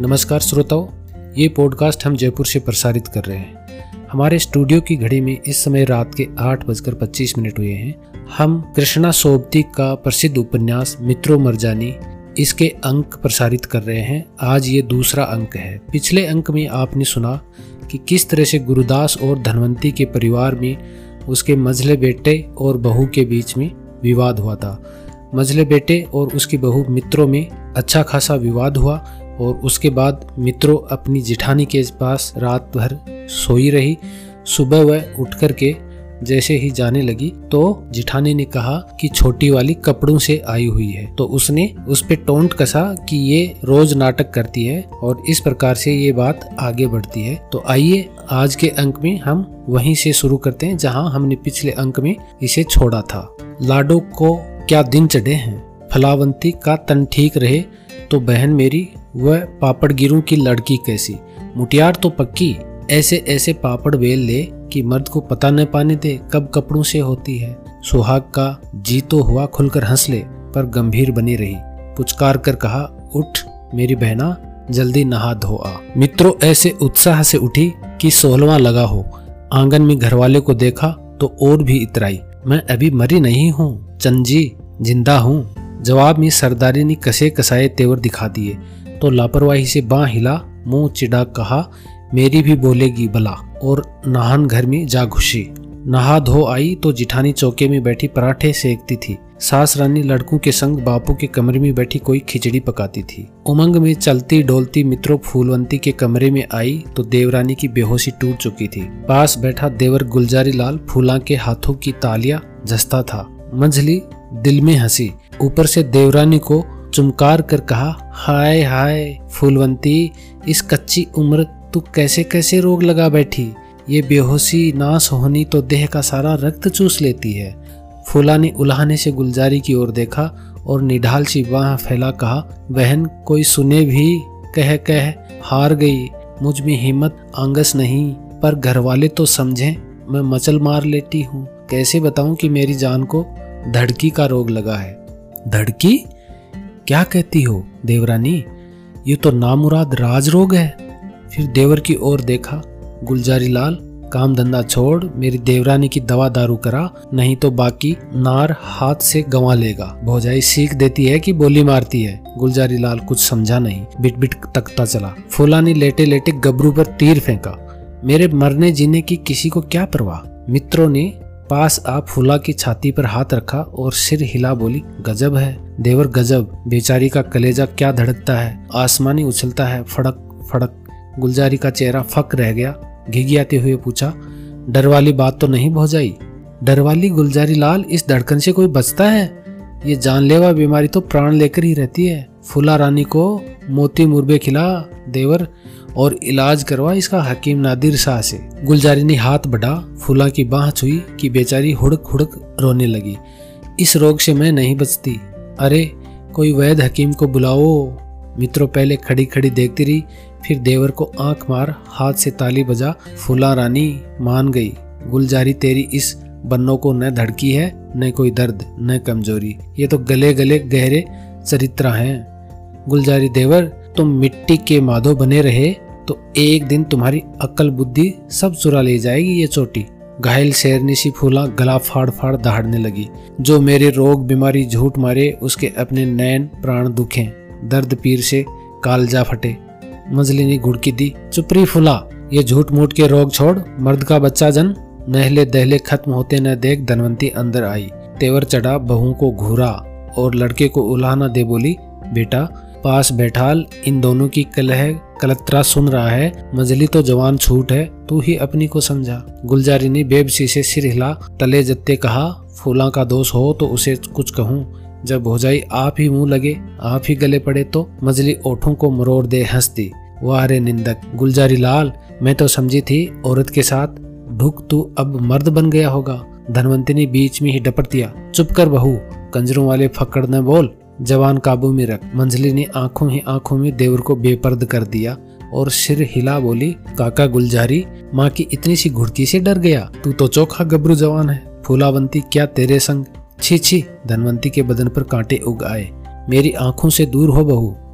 नमस्कार श्रोताओं, ये पॉडकास्ट हम जयपुर से प्रसारित कर रहे हैं। हमारे स्टूडियो की घड़ी में इस समय रात के 8:25 हुए हैं। हम कृष्णा सोबती का प्रसिद्ध उपन्यास मित्रों मरजानी इसके अंक प्रसारित कर रहे हैं। आज ये दूसरा अंक है। पिछले अंक में आपने सुना कि किस तरह से गुरुदास और धनवंती के परिवार में उसके मझले बेटे और बहू के बीच में विवाद हुआ था। मझले बेटे और उसकी बहू मित्रों में अच्छा खासा विवाद हुआ और उसके बाद मित्रों अपनी जिठानी के पास रात भर सोई रही। सुबह वह उठ कर के जैसे ही जाने लगी तो जिठानी ने कहा कि छोटी वाली कपड़ों से आई हुई है। तो उसने उस पे टोंट कसा कि ये रोज नाटक करती है और इस प्रकार से ये बात आगे बढ़ती है। तो आइए आज के अंक में हम वहीं से शुरू करते हैं जहां हमने पिछले अंक में इसे छोड़ा था। लाडो को क्या दिन चढ़े हैं, फलावंती का तन ठीक रहे तो बहन मेरी वह पापड़गिरों की लड़की कैसी, मुटियार तो पक्की, ऐसे ऐसे पापड़ बेल ले कि मर्द को पता न पाने दे कब कपड़ों से होती है। सुहाग का जी तो हुआ खुलकर हंस ले, पर गंभीर बनी रही। पुचकार कर कहा, उठ मेरी बहना, जल्दी नहा धो आ। मित्रों ऐसे उत्साह से उठी कि 16वां लगा हो। आंगन में घरवाले को देखा तो और भी इतराई, मैं अभी मरी नहीं हूँ चंजी, जिंदा हूँ। जवाब में सरदारी ने कसे कसाए तेवर दिखा दिए तो लापरवाही से बाँ हिला, मुंह चिढ़ा कहा, मेरी भी बोलेगी भला, और नहान घर में जा घुसी। नहा धो आई तो जिठानी चौके में बैठी पराठे सेकती थी। सास रानी लड़कों के संग बापू के कमरे में बैठी कोई खिचड़ी पकाती थी। उमंग में चलती डोलती मित्रों फूलवंती के कमरे में आई तो देवरानी की बेहोशी टूट चुकी थी। पास बैठा देवर गुलजारी लाल फूला के हाथों की तालियां झसता था। मंझली दिल में हंसी, ऊपर से देवरानी को चुमकार कर कहा, हाय हाय फूलवंती, इस कच्ची उम्र तू कैसे कैसे रोग लगा बैठी। ये बेहोशी नाश होनी तो देह का सारा रक्त चूस लेती है। फूला ने उल्हाने से गुलजारी की ओर देखा और निढाल सी बाह फैला कहा, बहन कोई सुने भी, कह कह हार गई। मुझ में हिम्मत आंगस नहीं, पर घर वाले तो समझें मैं मचल मार लेती हूँ। कैसे बताऊं कि मेरी जान को धड़की का रोग लगा है। धड़की? क्या कहती हो देवरानी, ये तो नामुराद राज रोग है। फिर देवर की ओर देखा, गुलजारी लाल काम धंधा छोड़ मेरी देवरानी की दवा दारू करा, नहीं तो बाकी नार हाथ से गंवा लेगा। भौजाई सीख देती है कि बोली मारती है। गुलजारी लाल कुछ समझा नहीं, बिट बिट तकता चला। फूला ने लेटे लेटे गबरू पर तीर फेंका, मेरे मरने जीने की किसी को क्या परवाह। मित्रों ने पास आप फूला की छाती पर हाथ रखा और सिर हिला बोली, गजब है देवर गजब, बेचारी का कलेजा क्या धड़कता है, आसमानी उछलता है फड़क फड़क। गुलजारी का चेहरा फक रह गया। घिघियाते हुए पूछा, डर वाली बात तो नहीं भौजाई? डर वाली गुलजारी लाल, इस धड़कन से कोई बचता है? ये जानलेवा बीमारी तो प्राण लेकर ही रहती है। फूला रानी को मोती मुर्बे खिला देवर और इलाज करवा इसका हकीम नादिर शाह से। गुलजारी ने हाथ बढ़ा, फूला की बाह छुई कि बेचारी हुड़क हुड़क रोने लगी। इस रोग से मैं नहीं बचती, अरे कोई वैद हकीम को बुलाओ। मित्रों पहले खड़ी खड़ी देखती रही, फिर देवर को आंख मार हाथ से ताली बजा। फूला रानी मान गई, गुलजारी तेरी इस बन्नों को न धड़की है, न कोई दर्द, न कमजोरी, ये तो गले गले गहरे चरित्र हैं। गुलजारी देवर तुम मिट्टी के माधो बने रहे तो एक दिन तुम्हारी अक्ल बुद्धि सब चुरा ले जाएगी ये चोटी। घायल शेरनी सी फूला गला फाड़ फाड़ दहाड़ने लगी। जो मेरे रोग बीमारी झूठ मारे उसके अपने नैन प्राण दुखें, दर्द पीर से कालजा फटे। मंजली ने घुड़की दी, चुपरी फूला, ये झूठ मूठ के रोग छोड़, मर्द का बच्चा जन। नहले दहले खत्म होते न देख धनवंती अंदर आई। तेवर चढ़ा, बहू को घूरा और लड़के को उल्हाना दे बोली, बेटा पास बैठाल, इन दोनों की कलह कलत्रा सुन रहा है। मंजली तो जवान छूट है, तू ही अपनी को समझा। गुलजारी ने बेबसी से सिर हिला, तले जत्ते कहा, फूला का दोष हो तो उसे कुछ कहूँ, जब भौजाई आप ही मुंह लगे, आप ही गले पड़े तो। मंजली ओठों को मरोड़ दे हंस दी, वाह रे निंदक। गुलजारी लाल, मैं तो समझी थी औरत के साथ ढुक तू अब मर्द बन गया होगा। धनवंती ने बीच में ही डपट दिया, चुप कर बहू, कंजरों वाले फक्कड़ न बोल, जवान काबू में रख। मंजली ने आंखों ही आंखों में देवर को बेपर्द कर दिया और सिर हिला बोली, काका गुलजारी, माँ की इतनी सी घुड़की से डर गया, तू तो चोखा गबरू जवान है। फूलावंती क्या तेरे संग? छी छी। धनवंती के बदन पर कांटे उग आए। मेरी आंखों से दूर हो बहू,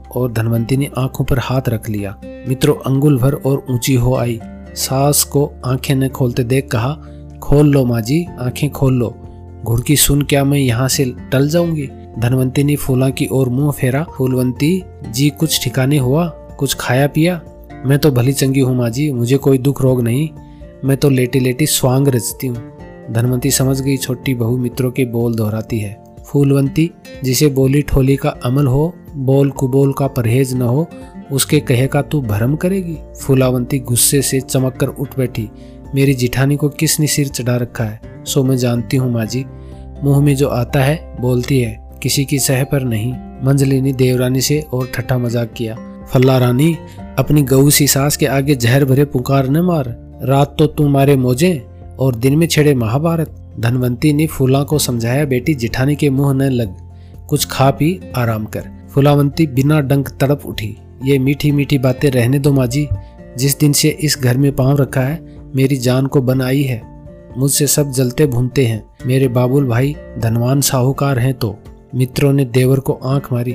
और धनवंती ने आंखों पर हाथ रख लिया। मित्रों अंगुल भर और ऊंची हो आई। सास को आंखें न खोलते देख कहा, खोल लो माँ जी, आंखें खोल लो। घुड़की सुन क्या मैं यहाँ से टल जाऊंगी? धनवंती ने फूला की ओर मुंह फेरा। फूलवंती जी कुछ ठिकाने हुआ? कुछ खाया पिया? मैं तो भली चंगी हूँ माँ जी, मुझे कोई दुख रोग नहीं, मैं तो लेटी लेटी स्वांग रचती हूँ। धनवंती समझ गई छोटी बहू मित्रों के बोल दोहराती है। फूलवंती जिसे बोली ठोली का अमल हो, बोल कुबोल का परहेज न हो, उसके कहे का तू भरम करेगी? फूलावंती गुस्से से चमक कर उठ बैठी। मेरी जिठानी को किसने सिर चढ़ा रखा है? सो मैं जानती हूँ माँ जी, मुंह में जो आता है बोलती है, किसी की सह पर नहीं। मंजली ने देवरानी से और ठट्ठा मजाक किया। फल्ला रानी, अपनी गऊ सी सास के आगे जहर भरे पुकार न मार। रात तो तू मारे मौजे और दिन में छेड़े महाभारत। धनवंती ने फूला को समझाया, बेटी जिठानी के मुंह न लग, कुछ खा पी आराम कर। फूलावंती बिना डंक तड़प उठी। ये मीठी मीठी बातें रहने दो माँ जी, जिस दिन से इस घर में पांव रखा है मेरी जान को बन आई है। मुझसे सब जलते भूनते हैं। मेरे बाबुल भाई धनवान साहूकार हैं तो। मित्रों ने देवर को आंख मारी।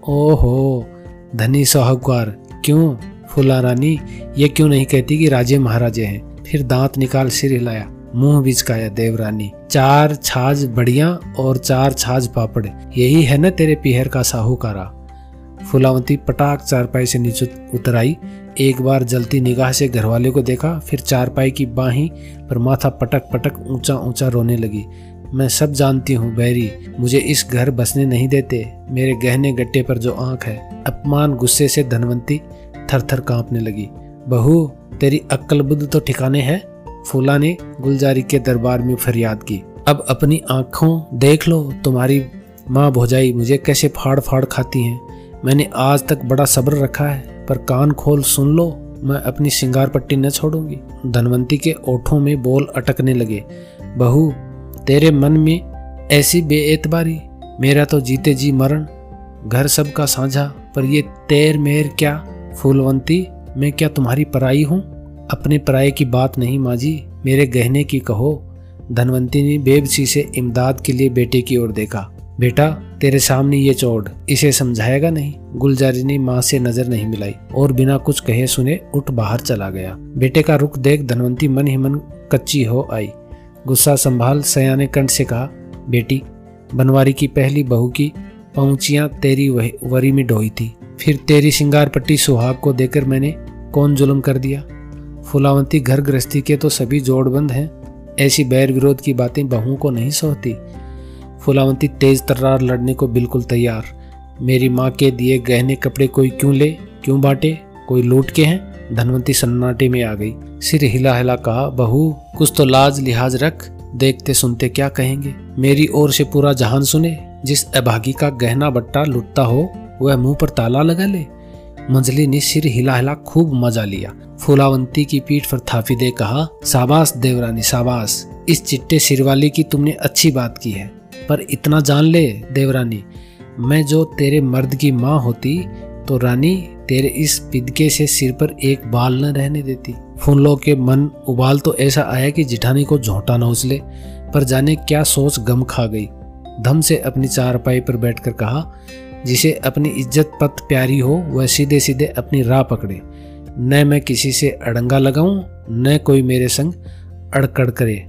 ओहो धनी साहूकार, क्यों फूला रानी, ये क्यों नहीं कहती कि राजे महाराजे हैं? फिर दांत निकाल सिर हिलाया, मुंह बिचकाया देवरानी। 4 छाछ बढ़िया और 4 छाछ पापड़, यही है न तेरे पीहर का साहूकारा। फूलावंती पटाक चारपाई से नीचे उतर आई। एक बार जलती निगाह से घरवाले को देखा, फिर चारपाई की बाहीं पर माथा पटक पटक ऊंचा ऊंचा रोने लगी। मैं सब जानती हूँ बैरी, मुझे इस घर बसने नहीं देते, मेरे गहने गट्टे पर जो आंख है। अपमान गुस्से से धनवंती थर थर कांपने लगी। बहू तेरी अक्ल बुद्ध तो ठिकाने है? फूला ने गुलजारी के दरबार में फरियाद की। अब अपनी आंखों देख लो, तुम्हारी माँ भौजाई मुझे कैसे फाड़ फाड़ खाती हैं। मैंने आज तक बड़ा सब्र रखा है, पर कान खोल सुन लो, मैं अपनी सिंगार पट्टी न छोड़ूंगी। धनवंती के ओठों में बोल अटकने लगे। बहू तेरे मन में ऐसी बेएतबारी, मेरा तो जीते जी मरण, घर सबका साझा, पर ये तेर मेर क्या? फूलवंती मैं क्या तुम्हारी पराई हूँ? अपने पराये की बात नहीं माँ जी, मेरे गहने की कहो। धनवंती ने बेबसी से इमदाद के लिए बेटे की ओर देखा। बेटा तेरे सामने ये चौड़, इसे समझाएगा नहीं? गुलजारी ने माँ से नजर नहीं मिलाई और बिना कुछ कहे सुने उठ बाहर चला गया। बेटे का रुख देख धनवंती मन ही मन कच्ची हो आई। गुस्सा संभाल सयाने कंठ से कहा, बेटी बनवारी की पहली बहू की पहुंचियां तेरी वरी में ढोई थी, फिर तेरी सिंगार पट्टी सुहाग को देकर मैंने कौन जुल्म कर दिया? फूलावंती घर गृहस्थी के तो सभी जोड़बंद हैं, ऐसी बैर विरोध की बातें बहू को नहीं सोती। फूलावंती तेज तर्रार लड़ने को बिल्कुल तैयार। मेरी माँ के दिए गहने कपड़े कोई क्यों ले, क्यों बांटे, कोई लूट के हैं? धनवंती सन्नाटे में आ गई। सिर हिला हिला कहा, बहू कुछ तो लाज लिहाज रख, देखते सुनते क्या कहेंगे? मेरी ओर से पूरा जहान सुने, जिस अभागी का गहना बट्टा लुटता हो वह मुंह पर ताला लगा ले। मंजली ने सिर हिला हिला खूब मजा लिया। फूलावंती की पीठ पर थापी दे कहा, शाबाश देवरानी शाबाश, इस चिट्टे सिरवाली की तुमने अच्छी बात की है। पर इतना जान ले देवरानी, मैं जो तेरे मर्द की माँ होती तो रानी तेरे इस पिदके से सिर पर एक बाल न रहने देती। फूलों के मन उबाल तो ऐसा आया कि जिठानी को झोंटा न उछले, पर जाने क्या सोच गम खा गई। धम से अपनी चारपाई पर बैठकर कहा, जिसे अपनी इज्जत पत प्यारी हो वह सीधे सीधे अपनी राह पकड़े, न मैं किसी से अड़ंगा लगाऊं, न कोई मेरे संग अड़कड़ करे।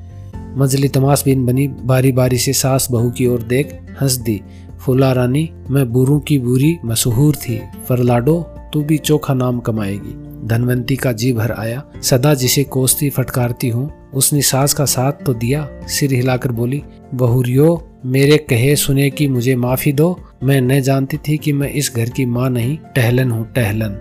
मंजली तमाशबीन बनी बारी बारी से सास बहू की ओर देख हंस दी। फूला रानी मैं बुरू की बुरी मशहूर थी, पर लाडो तू भी चोखा नाम कमाएगी। धनवंती का जी भर आया। सदा जिसे कोसती फटकारती हूँ उसने सास का साथ तो दिया। सिर हिलाकर बोली, बहुरियो मेरे कहे सुने की मुझे माफी दो, मैं न जानती थी कि मैं इस घर की माँ नहीं टहलन हूँ टहलन।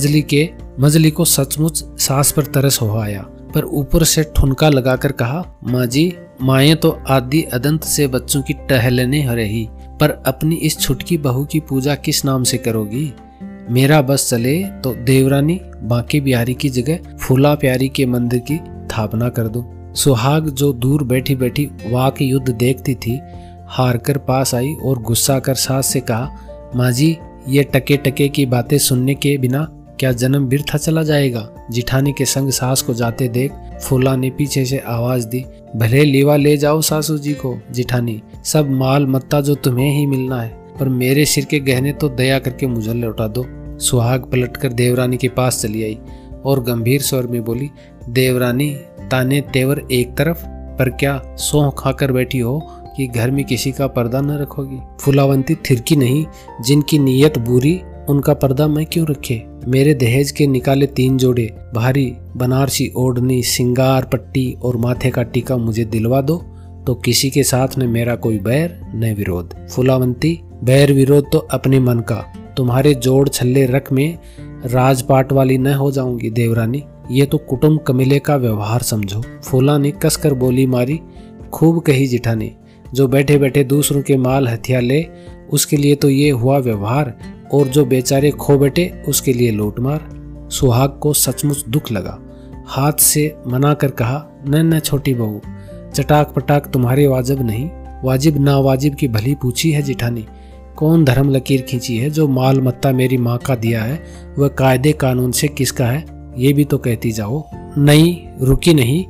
मजली को सचमुच सास पर तरस हो आया, पर ऊपर से ठुनका लगाकर कहा, माँ जी माएँ तो आदि अदंत से बच्चों की टहलने हो रही, पर अपनी इस छुटकी बहू की पूजा किस नाम से करोगी? मेरा बस चले तो देवरानी बांके बिहारी की जगह फूला प्यारी के मंदिर की स्थापना कर दो। सुहाग जो दूर बैठी बैठी वाक युद्ध देखती थी, हार कर पास आई और गुस्सा कर सास से कहा, माँ जी ये टके टके की बातें सुनने के बिना क्या जन्म बिरथा चला जाएगा? जिठानी के संग सास को जाते देख फूला ने पीछे से आवाज दी, भले लीवा ले जाओ सासू जी को जिठानी, सब माल मत्ता जो तुम्हें ही मिलना है। पर मेरे सिर के गहने तो दया करके मुझे लौटा दो। सुहाग पलटकर देवरानी के पास चली आई और गंभीर स्वर में बोली, देवरानी, ताने तेवर एक तरफ, पर क्या सौंह खाकर बैठी हो कि घर में किसी का पर्दा न रखोगी? फूलावंती थिरकी नहीं। जिनकी नीयत बुरी उनका पर्दा मैं क्यों रखे? मेरे दहेज के निकाले 3 जोड़े भारी बनारसी ओढ़नी, सिंगार पट्टी और माथे का टीका मुझे दिलवा दो, तो किसी के साथ न मेरा कोई बैर न विरोध। फूलावंती, बैर विरोध तो अपने मन का, तुम्हारे जोड़ छल्ले रख में राजपाट वाली न हो जाऊंगी देवरानी। ये तो कुटुंब कमिले का व्यवहार समझो। फूला ने कसकर बोली मारी, खूब कही जिठानी, जो बैठे बैठे दूसरों के माल हथियार ले उसके लिए तो ये हुआ व्यवहार, और जो बेचारे खो बैठे उसके लिए लूटमार। सुहाग को सचमुच दुख लगा। हाथ से मना कर कहा, न छोटी बहू, चटाक पटाक तुम्हारे वाजिब नहीं। वाजिब ना वाजिब की भली पूछी है जिठानी। कौन धर्म लकीर खींची है? जो माल मत्ता मेरी माँ का दिया है वह कायदे कानून से किसका है, ये भी तो कहती जाओ। नहीं, रुकी नहीं,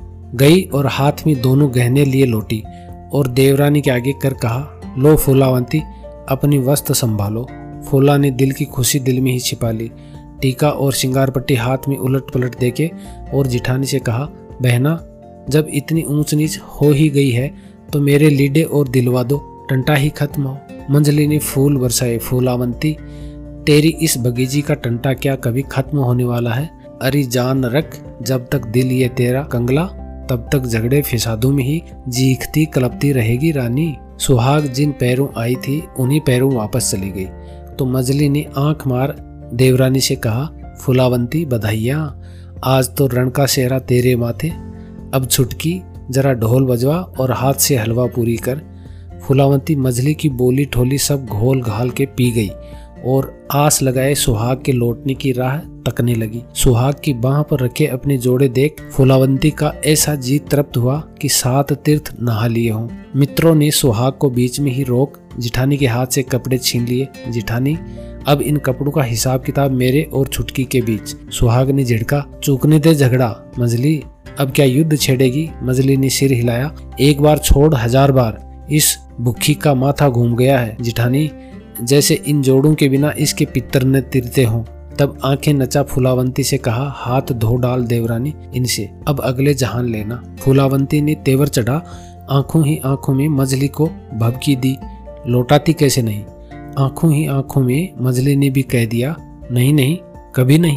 गई और हाथ में दोनों गहने लिए लौटी और देवरानी के आगे कर कहा, लो फूलावंती, अपनी वस्त्र संभालो। फूला ने दिल की खुशी दिल में ही छिपा ली। टीका और श्रृंगार पट्टी हाथ में उलट पलट देके और जिठानी से कहा, बहना, जब इतनी ऊंच नीच हो ही गई है तो मेरे लीडे और दिलवा दो, टंटा ही खत्म हो। मंजली ने फूल बरसाए। फूलावंती, तेरी इस बगीची का टंटा क्या कभी खत्म होने वाला है? अरे जान रख, जब तक दिल ये तेरा कंगला, तब तक झगड़े फिसादों में ही जीखती कलपती रहेगी रानी। सुहाग जिन पैरों आई थी उन्हीं पैरों वापस चली गई तो मंजली ने आंख मार देवरानी से कहा, फूलावंती, बधाइयाँ, आज तो रण का सेहरा तेरे माथे। अब छुटकी, जरा ढोल बजवा और हाथ से हलवा पूरी कर। फूलावंती मजली की बोली ठोली सब घोल घाल के पी गई और आस लगाए सुहाग के लौटने की राह तकने लगी। सुहाग की बाह पर रखे अपने जोड़े देख फूलावंती का ऐसा जी तृप्त हुआ कि 7 तीर्थ नहा लिए हों। मित्रों ने सुहाग को बीच में ही रोक जिठानी के हाथ से कपड़े छीन लिए। जिठानी, अब इन कपड़ों का हिसाब किताब मेरे और छुटकी के बीच। सुहाग ने झिड़का, चूकने दे झगड़ा। मजली, अब क्या युद्ध छेड़ेगी? मजली ने सिर हिलाया। एक बार छोड़ 1000 बार, इस भुक्खी का माथा घूम गया है जिठानी, जैसे इन जोड़ों के बिना इसके पितर न तिरते हों। तब आंखें नचा फूलावंती से कहा, हाथ धो डाल देवरानी इनसे, अब अगले जहान लेना। फूलावंती ने तेवर चढ़ा आंखों ही आंखों में मजली को भभकी दी। लौटाती कैसे नहीं? आंखों ही आंखों में मजली ने भी कह दिया, नहीं नहीं, कभी नहीं।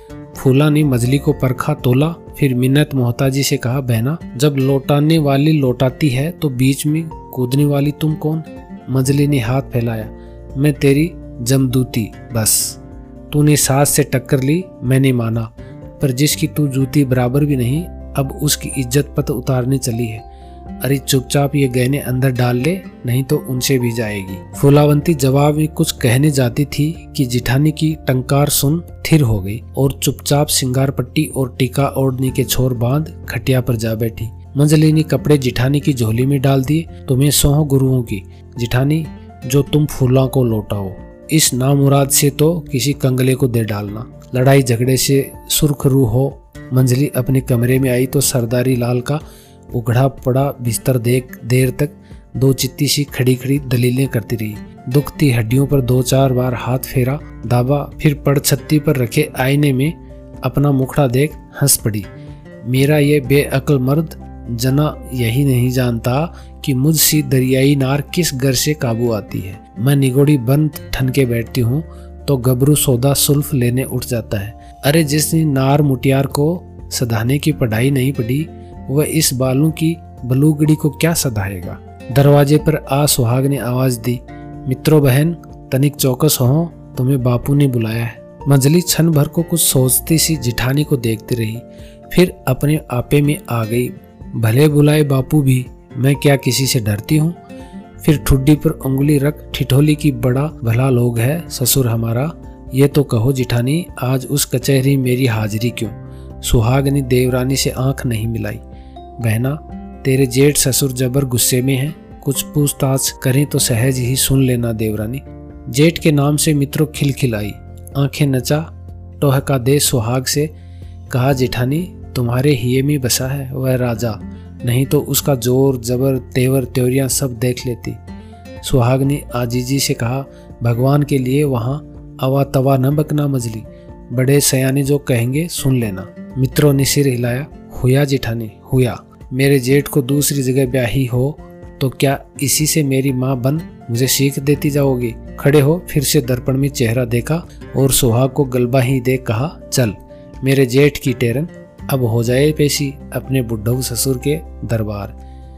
फूला ने मजली को परखा तोला, फिर मिन्नत मोहताजी से कहा, बहना, जब लौटाने वाली लौटाती है तो बीच में कूदने वाली तुम कौन? मजली ने हाथ फैलाया, मैं तेरी जमदूती बस। तूने सास से टक्कर ली, मैंने माना, पर जिसकी तू जूती बराबर भी नहीं, अब उसकी इज्जत पत उतारने चली है। अरे चुपचाप ये गहने अंदर डाल ले, नहीं तो उनसे भी जाएगी। फूलावंती जवाब में कुछ कहने जाती थी कि जिठानी की टंकार सुन थिर हो गई और चुपचाप सिंगार पट्टी और टीका ओढ़ने के छोर बांध खटिया पर जा बैठी। मंजली ने कपड़े जिठानी की झोली में डाल दिए। तुम्हें सौह गुरुओं की जिठानी, जो तुम फूला को लौटाओ, इस नामुराद से तो किसी कंगले को दे डालना। लड़ाई झगड़े से सुर्खरू हो मंजली अपने कमरे में आई तो सरदारी लाल का उघड़ा पड़ा बिस्तर देख देर तक दो चित्ती सी खड़ी खड़ी दलीलें करती रही। दुखती हड्डियों पर 2-4 बार हाथ फेरा दाबा, फिर पड़ छत्ती पर रखे आईने में अपना मुखड़ा देख हंस पड़ी। मेरा ये बेअक्ल मर्द जना यही नहीं जानता कि मुझसी दरियाई नार किस घर से काबू आती है। मैं निगोड़ी बंद ठन के बैठती हूँ तो गबरू सौदा सुल्फ लेने उठ जाता है। अरे जिसने नार मुटियार को सधाने की पढ़ाई नहीं पढ़ी, वह इस बालों की बलूगड़ी को क्या सधाएगा। दरवाजे पर आ सुहाग ने आवाज दी, मित्रों बहन, तनिक चौकस हो, तुम्हें बापू ने बुलाया है। मंजली क्षण भर को कुछ सोचती सी जिठानी को देखती रही, फिर अपने आपे में आ गई। भले बुलाए बापू भी, मैं क्या किसी से डरती हूँ। फिर ठुड्डी पर उंगली रख ठिठोली की, बड़ा भला लोग है ससुर हमारा। ये तो कहो जिठानी, आज उस कचहरी मेरी हाजिरी क्यों? सुहाग ने देवरानी से आंख नहीं मिलाई। बहना, तेरे जेठ ससुर जबर गुस्से में हैं, कुछ पूछताछ करें तो सहज ही सुन लेना देवरानी। जेठ के नाम से मित्रों खिलखिलाई, आंखें नचा टोहका दे सुहाग से कहा, जेठानी तुम्हारे हिये में बसा है वह राजा, नहीं तो उसका जोर जबर तेवर त्योरियां सब देख लेती। सुहाग ने आजीजी से कहा, भगवान के लिए वहाँ अवा तवा न बकना मजली, बड़े सयाने जो कहेंगे सुन लेना। मित्रों ने सिर हिलाया। हुआ जेठानी हुआ, मेरे जेठ को दूसरी जगह ब्याही हो तो क्या इसी से मेरी माँ बन मुझे सीख देती जाओगी? खड़े हो। फिर से दर्पण में चेहरा देखा और सुहाग को गलबा ही देख कहा, चल मेरे जेठ की टेरन, अब हो जाए पेशी अपने बुढ़ऊ ससुर के दरबार।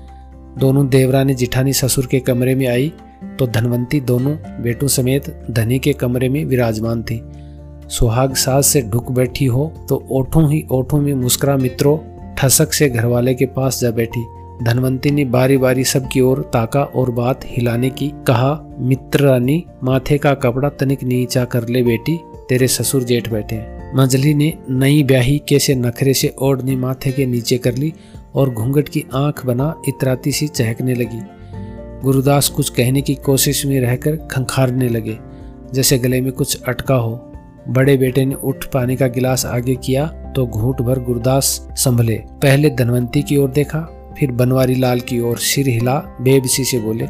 दोनों देवरानी जिठानी ससुर के कमरे में आई तो धनवंती दोनों बेटों समेत धनी के कमरे में विराजमान थी। सुहाग सास से ढुक बैठी हो तो ओठों ही ओठों में मुस्कुरा मित्रों ठसक से घरवाले के पास जा बैठी। धनवंती ने बारी बारी सबकी ओर ताका और बात हिलाने की कहा, मित्र रानी माथे का कपड़ा तनिक नीचा कर ले बेटी, तेरे ससुर जेठ बैठे हैं। मंजली ने नई ब्याही कैसे नखरे से ओढ़नी माथे के नीचे कर ली और घूंघट की आंख बना इतराती सी चहकने लगी। गुरुदास कुछ कहने की कोशिश में रहकर खंखारने लगे, जैसे गले में कुछ अटका हो। बड़े बेटे ने उठ पानी का गिलास आगे किया तो घूंट भर गुरुदास संभले। पहले धनवंती की ओर देखा, फिर बनवारी लाल की ओर सिर हिला बेबसी से बोले,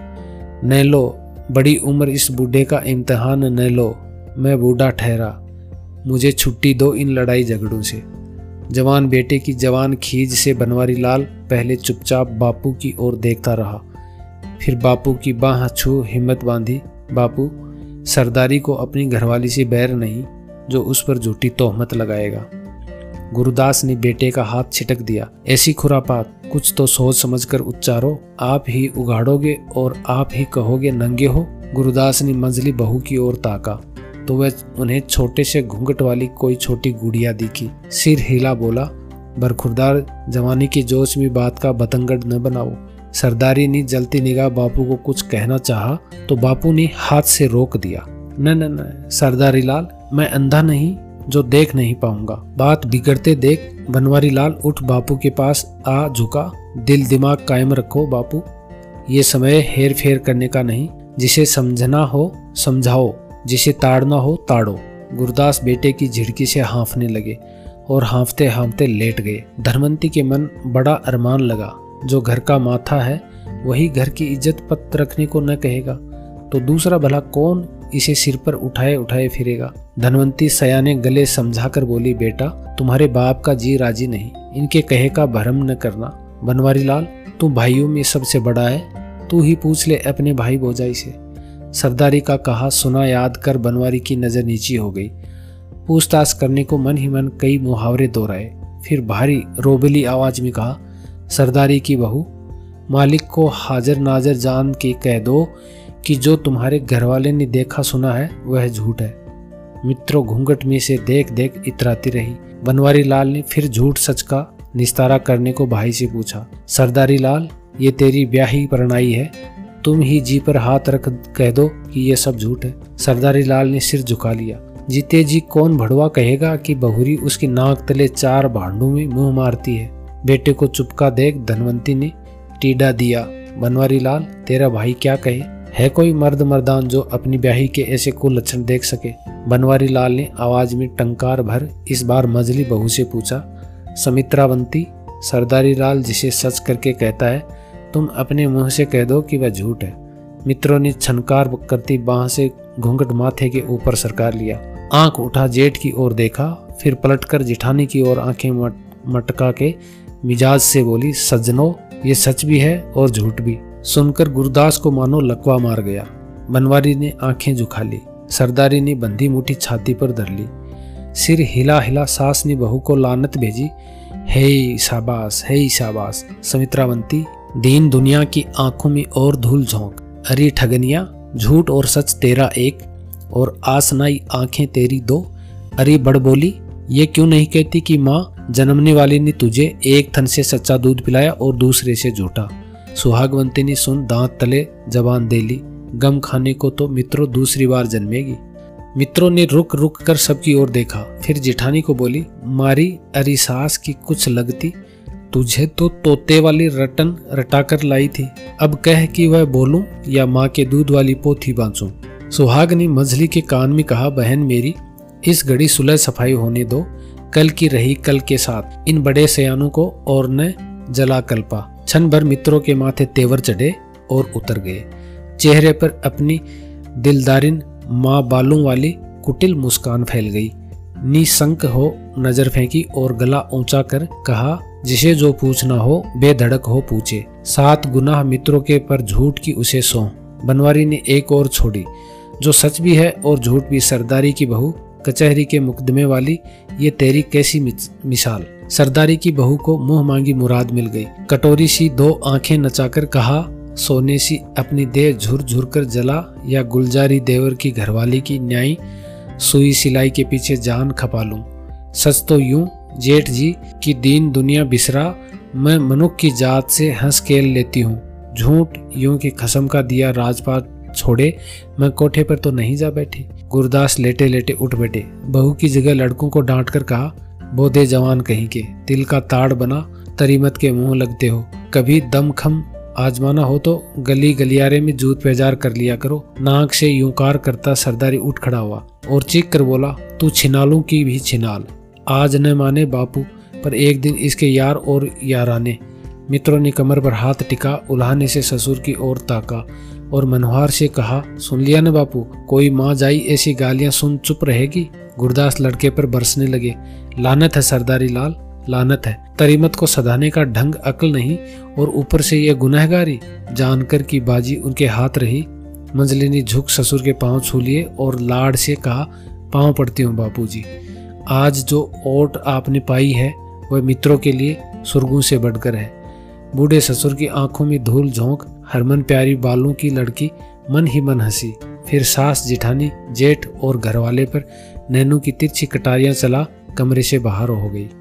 न लो बड़ी उम्र इस बूढ़े का इम्तिहान न लो, मैं बूढ़ा ठहरा, मुझे छुट्टी दो इन लड़ाई झगड़ों से। जवान बेटे की जवान खीज से बनवारी लाल पहले चुपचाप बापू की ओर देखता रहा, फिर बापू की बाह छू हिम्मत बांधी। बापू, सरदारी को अपनी घरवाली से बैर नहीं जो उस पर झूठी तोहमत लगाएगा। गुरुदास ने बेटे का हाथ छिटक दिया। ऐसी खुरापात कुछ तो सोच समझकर उच्चारो, आप ही उगाड़ोगे और आप ही कहोगे नंगे हो। गुरुदास ने मंजली बहू की ओर ताका तो वह उन्हें छोटे से घूंघट वाली कोई छोटी गुड़िया दिखी। सिर हिला बोला, बरखुरदार जवानी के जोश में बात का बतंगड़ न बनाओ। सरदारी ने जलती निगाह बापू को कुछ कहना चाहा तो बापू ने हाथ से रोक दिया। न न न सरदारी लाल, मैं अंधा नहीं जो देख नहीं पाऊंगा। बात बिगड़ते देख बनवारी लाल उठ बापू के पास आ झुका। दिल दिमाग कायम रखो बापू, ये समय हेर फेर करने का नहीं। जिसे समझना हो समझाओ, जिसे ताड़ना हो ताड़ो। गुरुदास बेटे की झिड़की से हाँफने लगे और हाँफते हाँफते लेट गए। धनवंती के मन बड़ा अरमान लगा, जो घर का माथा है वही घर की इज्जत पत रखने को न कहेगा तो दूसरा भला कौन इसे सिर पर उठाए उठाए फिरेगा। धनवंती सयाने गले समझाकर बोली, बेटा तुम्हारे बाप का जी राजी नहीं, इनके कहे का भरम न करना। बनवारी लाल, तू भाइयों में सबसे बड़ा है, तू ही पूछ ले अपने भाई भौजाई से। सरदारी का कहा सुना याद कर बनवारी की नजर नीची हो गई। पूछताछ करने को मन ही मन कई मुहावरे दोहराए, फिर भारी रोबेली आवाज में कहा, सरदारी की बहू, मालिक को हाजिर नाजर जान के कह दो कि जो तुम्हारे घरवाले ने देखा सुना है वह झूठ है। मित्रों घूंघट में से देख देख इतराती रही। बनवारी लाल ने फिर झूठ सच का निस्तारा करने को भाई से पूछा, सरदारी लाल, ये तेरी ब्याही परनाई है, तुम ही जी पर हाथ रख कह दो कि ये सब झूठ है। सरदारी लाल ने सिर झुका लिया। जीते जी कौन भड़वा कहेगा कि बहुरी उसकी नाक तले चार भांडों में मुंह मारती है। बेटे को चुपका देख धनवंती ने टीडा दिया, बनवारी लाल, तेरा भाई क्या कहे, है कोई मर्द मर्दान जो अपनी ब्याही के ऐसे कुलक्षण देख सके। बनवारी लाल ने आवाज में टंकार भर इस बार मजली बहू से पूछा, समित्रावंती, सरदारी लाल जिसे सच करके कहता है तुम अपने मुंह से कह दो कि वह झूठ है। मित्रों ने छनकार करती बाह से घूंघट माथे के ऊपर सरकार लिया। आंख उठा जेठ की ओर देखा, फिर पलटकर जिठानी की ओर आंखें मटका के मिजाज से बोली, सज्जनों ये सच भी है और झूठ भी। सुनकर गुरुदास को मानो लकवा मार गया। बनवारी ने आंखें झुका ली। सरदारी ने बंधी मुट्ठी छाती पर धर ली। सिर हिला हिला सास ने बहू को लानत भेजी, हे शाबाश हे शाबाश। समित्रावंती, दीन दुनिया की आंखों में और धूल झोंक, अरे ठगनिया, झूठ और सच तेरा एक और आसनाई आंखें तेरी दो। अरे बड़ बोली, ये क्यों नहीं कहती कि माँ जन्मने वाली ने तुझे एक थन से सच्चा दूध पिलाया और दूसरे से झूठा। सुहागवंती ने सुन दांत तले जबान दे ली, गम खाने को तो मित्रों दूसरी बार जन्मेगी। मित्रों ने रुक रुक कर सबकी ओर देखा, फिर जेठानी को बोली, मारी अरी सास की कुछ लगती, तुझे तो तोते वाली रटन रटाकर लाई थी, अब कह कि वह बोलूं या माँ के दूध वाली पोथी बांचूं। सुहाग ने मंजली के कान में कहा, बहन मेरी, इस घड़ी सुलह सफाई होने दो, कल की रही कल के साथ, इन बड़े सयानों को और न जला कल्पा। क्षण भर मित्रों के माथे तेवर चढ़े और उतर गए। चेहरे पर अपनी दिलदारिन माँ बालों वाली कुटिल मुस्कान फैल गई। निसंक हो नजर फेंकी और गला ऊंचा कर कहा, जिसे जो पूछना हो बेधड़क हो पूछे। 7 गुनाह मित्रों के पर झूठ की उसे सौं। बनवारी ने एक और छोड़ी, जो सच भी है और झूठ भी। सरदारी की बहू कचहरी के मुकदमे वाली, ये तेरी कैसी मिसाल। सरदारी की बहू को मुंह मांगी मुराद मिल गई। कटोरी सी 2 आंखें नचाकर कहा, सोने सी अपनी देह झुर झुर कर जला, या गुलजारी देवर की घरवाली की न्याय सुई सिलाई के पीछे जान खपा लूं। सच तो यूं जेठ जी की दीन दुनिया बिसरा, मैं मनुख की जात से हंस खेल लेती हूँ। झूठ यूं की कसम का दिया राजपाट छोड़े, मैं कोठे पर तो नहीं जा बैठी। गुरदास लेटे लेटे उठ बैठे। बहू की जगह लड़कों को डांट कर कहा, बोधे जवान कहीं के, दिल का ताड़ बना तरीमत के मुंह लगते हो। कभी दमखम आजमाना हो तो गली गलियारे में जूत पेजार कर लिया करो। नाक से यूंकार करता सरदारी उठ खड़ा हुआ और चीख कर बोला, तू छिनालू की भी छिनाल। आज न माने बापू, पर एक दिन इसके यार और याराने। मित्रों ने कमर पर हाथ टिका, उल्हाने से ससुर की ओर ताका और मनोहार से कहा, सुन लिया न बापू, कोई माँ जाई ऐसी गालियां सुन चुप रहेगी। गुरदास लड़के पर बरसने लगे। लानत है सरदारी लाल, लानत है। तरीमत को सधाने का ढंग अक्ल नहीं, और ऊपर से ये गुनहगारी। जानकर की बाजी उनके हाथ रही। मंजलिनी झुक ससुर के पांव छू लिए और लाड़ से कहा, पांव पड़ती हूँ बापूजी। आज जो ओट आपने पाई है वह मित्रों के लिए सुरगुं से बढ़कर है। बूढ़े ससुर की आंखों में धूल झोंक हरमन प्यारी बालों की लड़की मन ही मन हंसी। फिर सास जिठानी जेठ और घरवाले पर नैनू की तिरछी कटारियां चला कमरे से बाहर हो गई।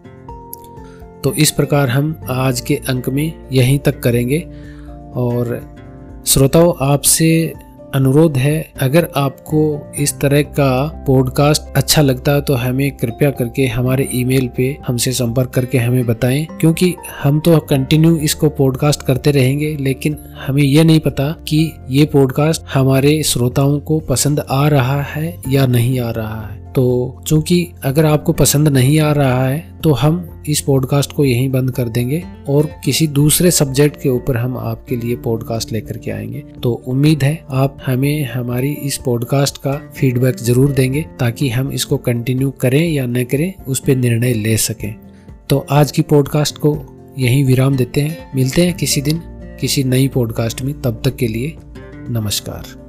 तो इस प्रकार हम आज के अंक में यहीं तक करेंगे। और श्रोताओं, आपसे अनुरोध है, अगर आपको इस तरह का पॉडकास्ट अच्छा लगता है तो हमें कृपया करके हमारे ईमेल पे हमसे संपर्क करके हमें बताएं, क्योंकि हम तो कंटिन्यू इसको पॉडकास्ट करते रहेंगे, लेकिन हमें यह नहीं पता कि ये पॉडकास्ट हमारे श्रोताओं को पसंद आ रहा है या नहीं आ रहा है। तो चूंकि अगर आपको पसंद नहीं आ रहा है तो हम इस पॉडकास्ट को यहीं बंद कर देंगे और किसी दूसरे सब्जेक्ट के ऊपर हम आपके लिए पॉडकास्ट लेकर के आएंगे। तो उम्मीद है आप हमें हमारी इस पॉडकास्ट का फीडबैक जरूर देंगे, ताकि हम इसको कंटिन्यू करें या न करें उस पर निर्णय ले सकें। तो आज की पॉडकास्ट को यहीं विराम देते हैं। मिलते हैं किसी दिन किसी नई पॉडकास्ट में। तब तक के लिए नमस्कार।